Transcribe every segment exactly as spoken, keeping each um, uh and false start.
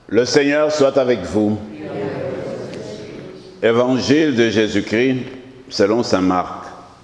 Le Seigneur soit avec vous. Évangile de Jésus-Christ selon saint Marc.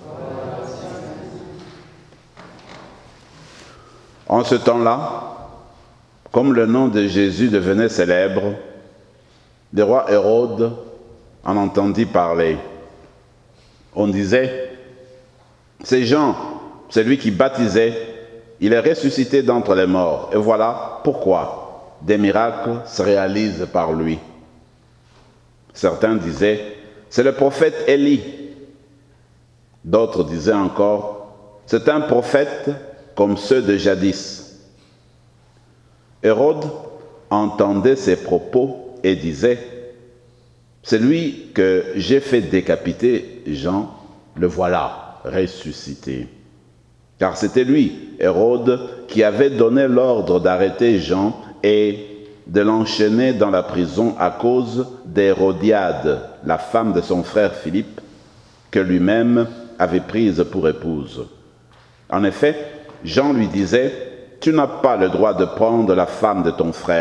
En ce temps-là, comme le nom de Jésus devenait célèbre, le roi Hérode en entendit parler. On disait, c'est Jean, celui qui baptisait, il est ressuscité d'entre les morts. Et voilà pourquoi des miracles se réalisent par lui. Certains disaient, c'est le prophète Élie. D'autres disaient encore, c'est un prophète comme ceux de jadis. Hérode entendait ces propos et disait, celui que j'ai fait décapiter, Jean, le voilà ressuscité. Car c'était lui, Hérode, qui avait donné l'ordre d'arrêter Jean et de l'enchaîner dans la prison à cause d'Hérodiade, la femme de son frère Philippe, que lui-même avait prise pour épouse. En effet, Jean lui disait, « Tu n'as pas le droit de prendre la femme de ton frère. »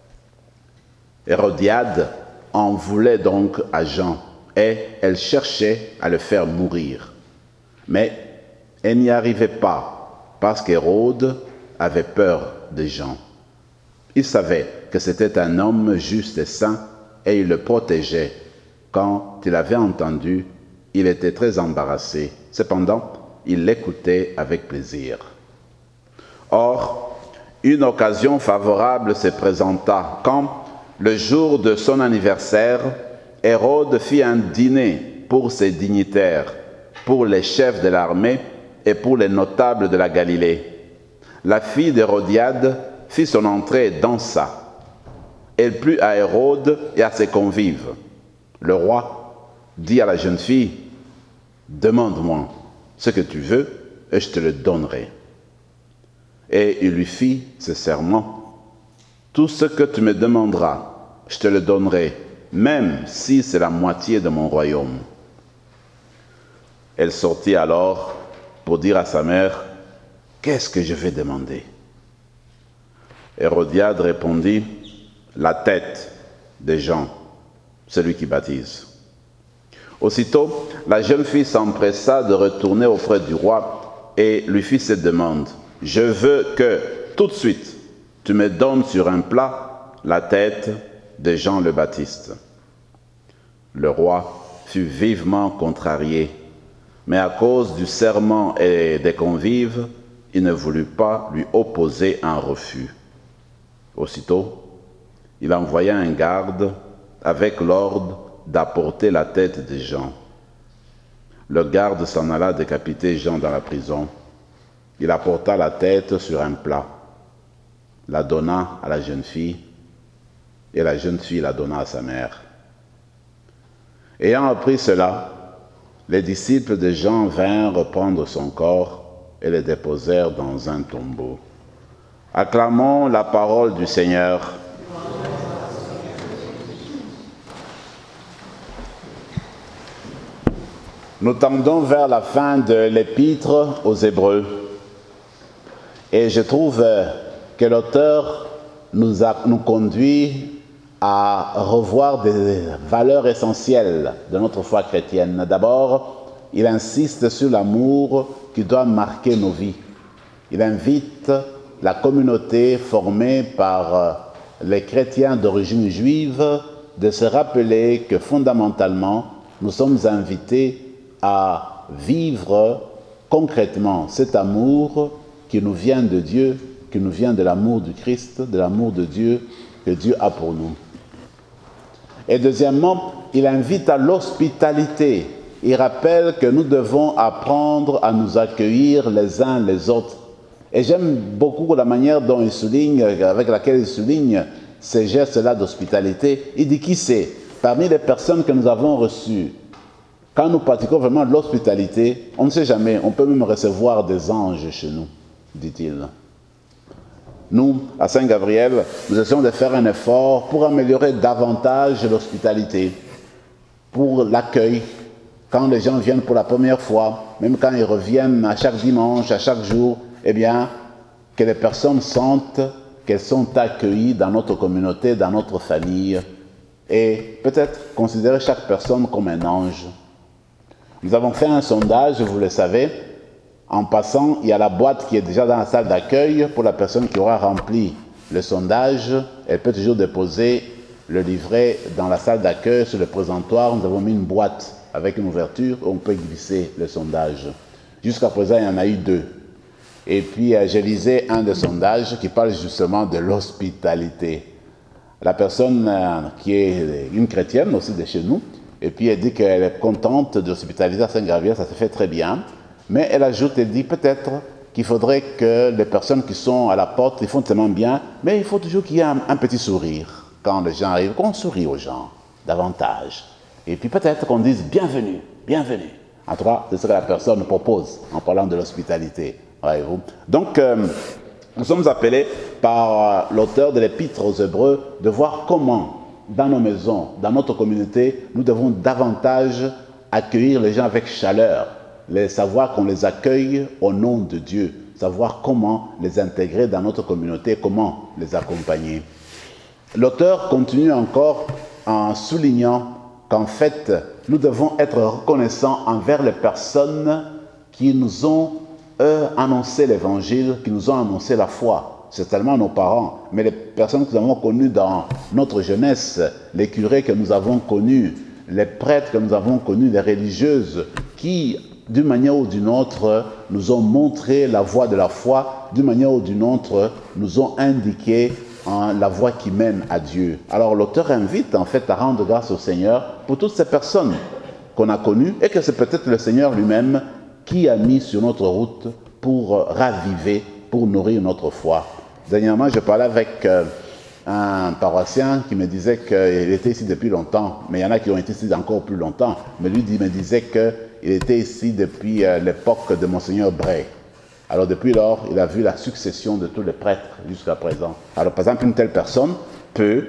Hérodiade en voulait donc à Jean, et elle cherchait à le faire mourir. Mais elle n'y arrivait pas, parce qu'Hérode avait peur de Jean. Il savait que c'était un homme juste et saint, et il le protégeait. Quand il avait entendu, il était très embarrassé. Cependant, il l'écoutait avec plaisir. Or, une occasion favorable se présenta quand, le jour de son anniversaire, Hérode fit un dîner pour ses dignitaires, pour les chefs de l'armée et pour les notables de la Galilée. La fille d'Hérodiade fit son entrée et dansa. Elle plut à Hérode et à ses convives. Le roi dit à la jeune fille, « Demande-moi ce que tu veux et je te le donnerai. » Et il lui fit ce serment, « Tout ce que tu me demanderas, je te le donnerai, même si c'est la moitié de mon royaume. » Elle sortit alors pour dire à sa mère, « Qu'est-ce que je vais demander ?» Hérodiade répondit, « La tête de Jean, celui qui baptise. » Aussitôt, la jeune fille s'empressa de retourner auprès du roi et lui fit cette demande. « Je veux que, tout de suite, tu me donnes sur un plat la tête de Jean le Baptiste. » Le roi fut vivement contrarié, mais à cause du serment et des convives, il ne voulut pas lui opposer un refus. Aussitôt, il envoya un garde avec l'ordre d'apporter la tête de Jean. Le garde s'en alla décapiter Jean dans la prison. Il apporta la tête sur un plat, la donna à la jeune fille, et la jeune fille la donna à sa mère. Ayant appris cela, les disciples de Jean vinrent reprendre son corps et le déposèrent dans un tombeau. Acclamons la parole du Seigneur. Nous tendons vers la fin de l'épître aux Hébreux. Et je trouve que l'auteur nous, a, nous conduit à revoir des valeurs essentielles de notre foi chrétienne. D'abord, il insiste sur l'amour qui doit marquer nos vies. Il invite la communauté formée par les chrétiens d'origine juive de se rappeler que fondamentalement, nous sommes invités à vivre concrètement cet amour qui nous vient de Dieu, qui nous vient de l'amour du Christ, de l'amour de Dieu que Dieu a pour nous. Et deuxièmement, il invite à l'hospitalité. Il rappelle que nous devons apprendre à nous accueillir les uns les autres. Et j'aime beaucoup la manière dont il souligne, avec laquelle il souligne ces gestes-là d'hospitalité. Il dit, qui sait, parmi les personnes que nous avons reçues, quand nous pratiquons vraiment l'hospitalité, on ne sait jamais, on peut même recevoir des anges chez nous, dit-il. Nous, à Saint-Gabriel, nous essayons de faire un effort pour améliorer davantage l'hospitalité, pour l'accueil. Quand les gens viennent pour la première fois, même quand ils reviennent à chaque dimanche, à chaque jour, eh bien, que les personnes sentent qu'elles sont accueillies dans notre communauté, dans notre famille, et peut-être considérer chaque personne comme un ange. Nous avons fait un sondage, vous le savez. En passant, il y a la boîte qui est déjà dans la salle d'accueil. Pour la personne qui aura rempli le sondage, elle peut toujours déposer le livret dans la salle d'accueil sur le présentoir. Nous avons mis une boîte avec une ouverture où on peut glisser le sondage. Jusqu'à présent, il y en a eu deux. Et puis, j'ai lisé un des sondages qui parle justement de l'hospitalité. La personne qui est une chrétienne aussi de chez nous, et puis elle dit qu'elle est contente de l'hospitalité à Saint-Gabriel, ça se fait très bien. Mais elle ajoute, elle dit peut-être qu'il faudrait que les personnes qui sont à la porte, ils font tellement bien, mais il faut toujours qu'il y ait un, un petit sourire quand les gens arrivent, qu'on sourit aux gens davantage. Et puis peut-être qu'on dise bienvenue, bienvenue. En tout cas, c'est ce que la personne propose en parlant de l'hospitalité. Voyez-vous. Donc, euh, nous sommes appelés par euh, l'auteur de l'Épître aux Hébreux de voir comment, dans nos maisons, dans notre communauté, nous devons davantage accueillir les gens avec chaleur, les savoir qu'on les accueille au nom de Dieu, savoir comment les intégrer dans notre communauté, comment les accompagner. L'auteur continue encore en soulignant qu'en fait, nous devons être reconnaissants envers les personnes qui nous ont eux, annoncé l'évangile, qui nous ont annoncé la foi. C'est tellement nos parents, mais les personnes que nous avons connues dans notre jeunesse, les curés que nous avons connus, les prêtres que nous avons connus, les religieuses, qui, d'une manière ou d'une autre, nous ont montré la voie de la foi, d'une manière ou d'une autre, nous ont indiqué hein, la voie qui mène à Dieu. Alors l'auteur invite en fait à rendre grâce au Seigneur pour toutes ces personnes qu'on a connues et que c'est peut-être le Seigneur lui-même qui a mis sur notre route pour raviver, pour nourrir notre foi. Dernièrement, je parlais avec euh, un paroissien qui me disait qu'il était ici depuis longtemps, mais il y en a qui ont été ici encore plus longtemps. Mais lui il me disait qu'il était ici depuis euh, l'époque de Monseigneur Bray. Alors depuis lors, il a vu la succession de tous les prêtres jusqu'à présent. Alors par exemple, une telle personne peut,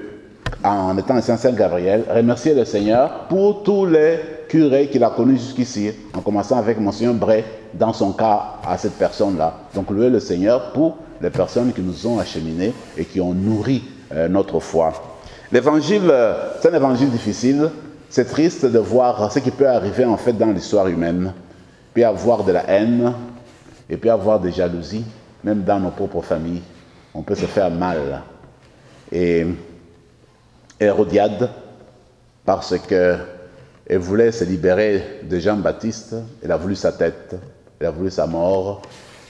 en étant ici à Saint-Gabriel, remercier le Seigneur pour tous les curés qu'il a connus jusqu'ici, en commençant avec Monseigneur Bray, dans son cas, à cette personne-là. Donc louer le Seigneur pour les personnes qui nous ont acheminés et qui ont nourri euh, notre foi. L'évangile, euh, c'est un évangile difficile. C'est triste de voir ce qui peut arriver en fait dans l'histoire humaine. Il peut y avoir de la haine, et puis avoir des jalousies, même dans nos propres familles. On peut se faire mal. Et Hérodiade, parce qu'elle voulait se libérer de Jean-Baptiste, elle a voulu sa tête, elle a voulu sa mort,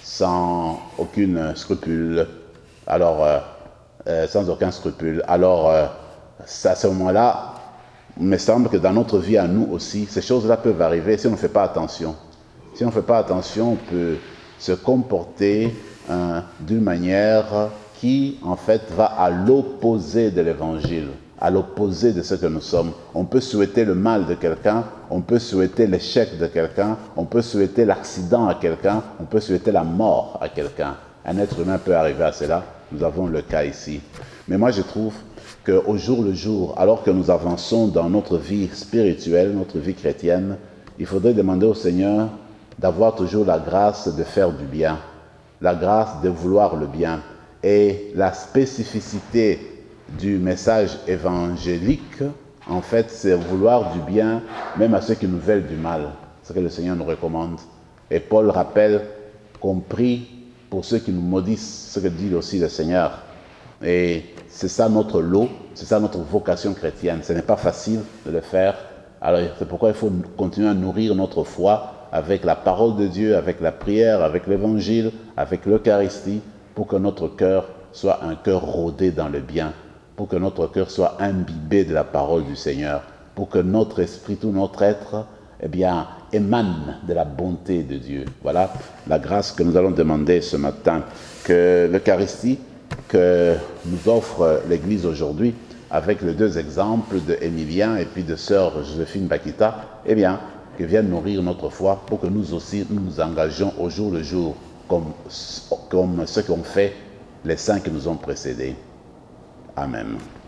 sans aucune scrupule, alors, euh, euh, sans aucun scrupule. Alors, euh, à ce moment-là, il me semble que dans notre vie à nous aussi, ces choses-là peuvent arriver si on ne fait pas attention. Si on ne fait pas attention, on peut se comporter hein, d'une manière qui, en fait, va à l'opposé de l'évangile, à l'opposé de ce que nous sommes. On peut souhaiter le mal de quelqu'un, on peut souhaiter l'échec de quelqu'un, on peut souhaiter l'accident à quelqu'un, on peut souhaiter la mort à quelqu'un. Un être humain peut arriver à cela, nous avons le cas ici. Mais moi, je trouve qu'au jour le jour, alors que nous avançons dans notre vie spirituelle, notre vie chrétienne, il faudrait demander au Seigneur d'avoir toujours la grâce de faire du bien, la grâce de vouloir le bien. Et la spécificité du message évangélique, en fait, c'est vouloir du bien, même à ceux qui nous veulent du mal. C'est ce que le Seigneur nous recommande. Et Paul rappelle qu'on prie pour ceux qui nous maudissent, ce que dit aussi le Seigneur. Et c'est ça notre lot, c'est ça notre vocation chrétienne. Ce n'est pas facile de le faire. Alors c'est pourquoi il faut continuer à nourrir notre foi avec la parole de Dieu, avec la prière, avec l'évangile, avec l'Eucharistie, pour que notre cœur soit un cœur rodé dans le bien, pour que notre cœur soit imbibé de la parole du Seigneur, pour que notre esprit, tout notre être, eh bien, émane de la bonté de Dieu. Voilà la grâce que nous allons demander ce matin, que l'Eucharistie que nous offre l'Église aujourd'hui, avec les deux exemples de Émilien et puis de sœur Joséphine Bakita, eh bien, que vienne nourrir notre foi pour que nous aussi nous nous engagions au jour le jour comme, comme ce qu'ont fait les saints qui nous ont précédés. Amen.